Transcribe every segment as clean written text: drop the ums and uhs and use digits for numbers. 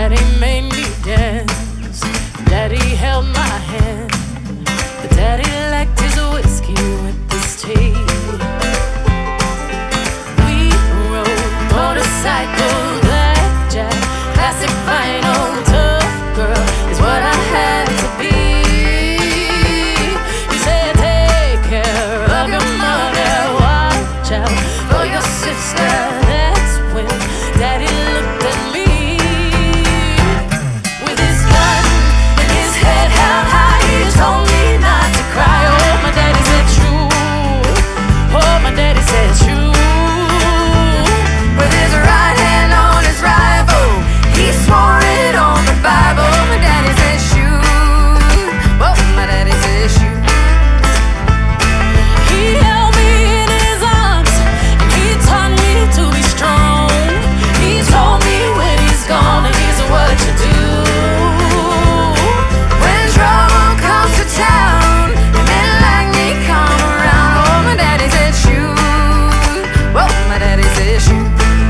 Daddy made me dance. Daddy held my hand. But Daddy liked his whiskey with his tea. We rode motorcycles, blackjack, classic vinyl. Tough girl is what I had to be. He said, take care of your mother, watch out for your sister. That's when Daddy looked at me. With his gun and his head held high, he told me not to cry. Oh, my daddy said true. Oh, my daddy said true. With his right hand on his rifle, he swore it on the Bible. My daddy said shoot. Oh, my daddy said shoot. He held me in his arms and he taught me to be strong. He told me when he's gone, here's what you do. When trouble comes to town and men like me come around. Oh, my daddy said shoot. Oh, my daddy said shoot.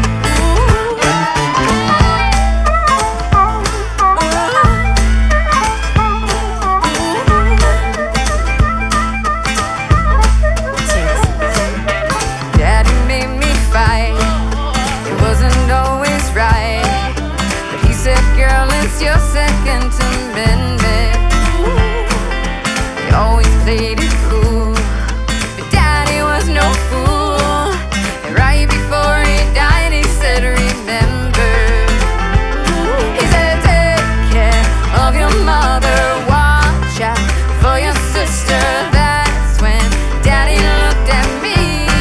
Daddy made me fight. It wasn't always right, but he said, girl, it's your Second Amendment. He always played it cool, but Daddy was no fool. And right before he died, he said, remember. He said, take care of your mother, watch out for your sister. That's when Daddy looked at me.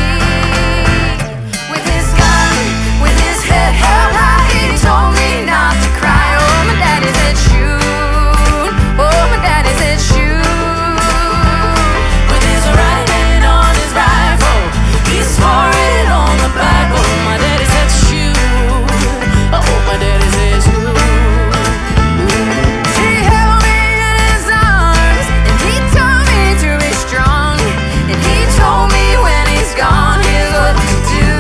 With his gun, with his head held high, he told me not to cry. Oh, my daddy said shoot. Oh, my daddy said shoot. With his right hand on his rifle, he swore it on the Bible. My daddy said shoot. Oh, my daddy said shoot. He held me in his arms and he told me to be strong. And he told me when he's gone, here's what to do.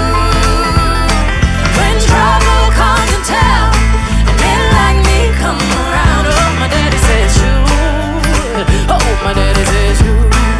When trouble comes to town and men like me come around. Oh, my daddy said shoot. Oh, my daddy said shoot.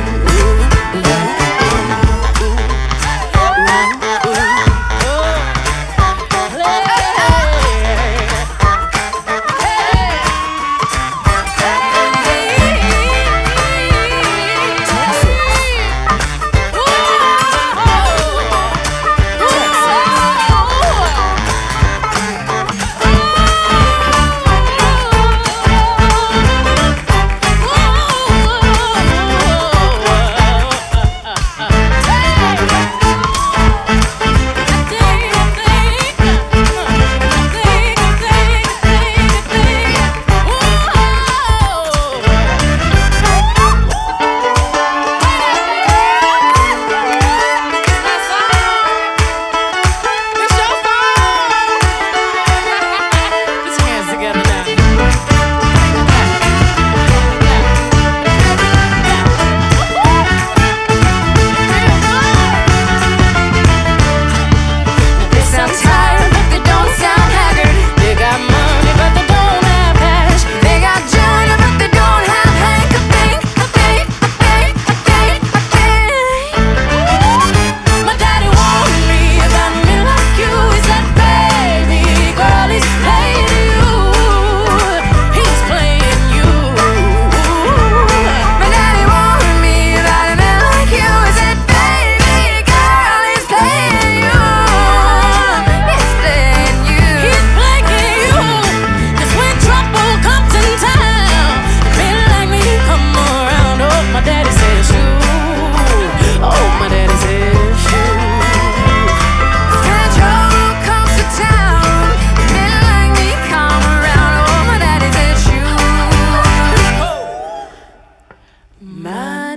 My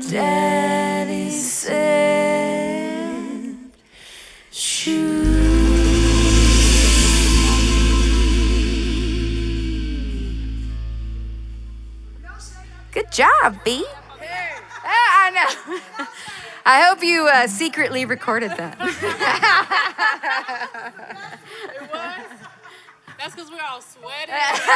daddy said shoot. Good job, B. I know. I hope you secretly recorded that. It was. That's because we're all sweaty.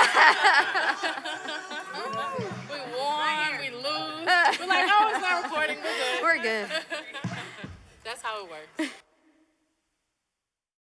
We won, we lose. We're like, oh, it's not recording. We're good. We're good. That's how it works.